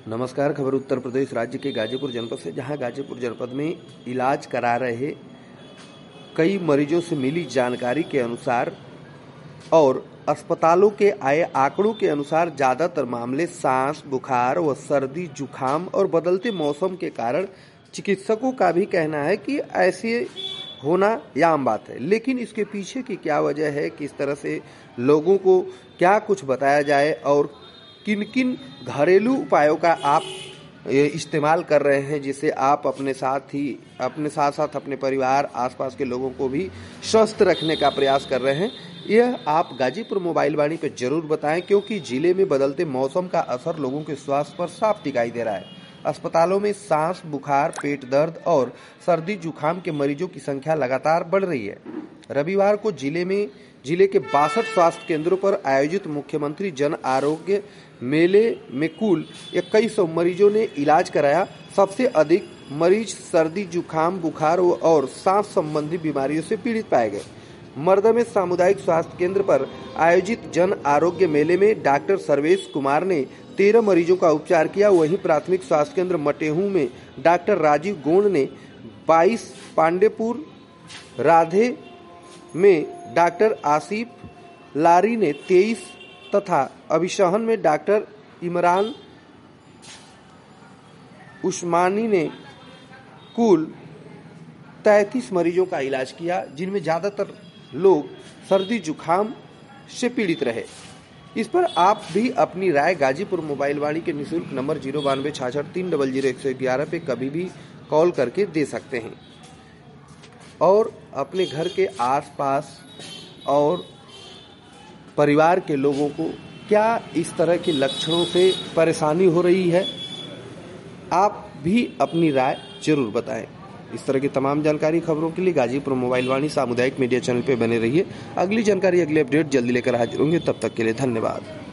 नमस्कार। खबर उत्तर प्रदेश राज्य के गाजीपुर जनपद से, जहां गाजीपुर जनपद में इलाज करा रहे कई मरीजों से मिली जानकारी के अनुसार और अस्पतालों के आए आंकड़ों के अनुसार ज्यादातर मामले सांस, बुखार व सर्दी, जुखाम और बदलते मौसम के कारण चिकित्सकों का भी कहना है कि ऐसे होना या आम बात है। लेकिन इसके पीछे की क्या वजह है, किस तरह से लोगों को क्या कुछ बताया जाए और किन किन घरेलू उपायों का आप इस्तेमाल कर रहे हैं, जिससे आप अपने साथ साथ अपने परिवार, आसपास के लोगों को भी स्वस्थ रखने का प्रयास कर रहे हैं, यह आप गाजीपुर मोबाइल वाणी पर जरूर बताएं, क्योंकि जिले में बदलते मौसम का असर लोगों के स्वास्थ्य पर साफ दिखाई दे रहा है। अस्पतालों में सांस, बुखार, पेट दर्द और सर्दी जुखाम के मरीजों की संख्या लगातार बढ़ रही है। रविवार को जिले के 62 स्वास्थ्य केंद्रों पर आयोजित मुख्यमंत्री जन आरोग्य मेले में कुल 2100 मरीजों ने इलाज कराया। सबसे अधिक मरीज सर्दी, जुखाम, बुखार और सांस संबंधी बीमारियों से पीड़ित पाए गए। मर्दा में सामुदायिक स्वास्थ्य केंद्र पर आयोजित जन आरोग्य मेले में डॉक्टर सर्वेश कुमार ने 13 मरीजों का उपचार किया। वहीं प्राथमिक स्वास्थ्य केंद्र मटेहू में डॉक्टर राजीव गोंड ने 22, पांडेपुर राधे में डॉक्टर आसिफ लारी ने 23 तथा अभिशहन में डॉक्टर इमरान उस्मानी ने कुल 33 मरीजों का इलाज किया, जिनमें ज्यादातर लोग सर्दी जुखाम से पीड़ित रहे। इस पर आप भी अपनी राय गाजीपुर मोबाइल वाणी के निःशुल्क नंबर 9266300111 पे कभी भी कॉल करके दे सकते हैं और अपने घर के आसपास और परिवार के लोगों को क्या इस तरह के लक्षणों से परेशानी हो रही है, आप भी अपनी राय जरूर बताएं। इस तरह की तमाम जानकारी खबरों के लिए गाजीपुर मोबाइल वाणी सामुदायिक मीडिया चैनल पे बने रहिए। अगली जानकारी, अगले अपडेट जल्दी लेकर हाजिर होंगे। तब तक के लिए धन्यवाद।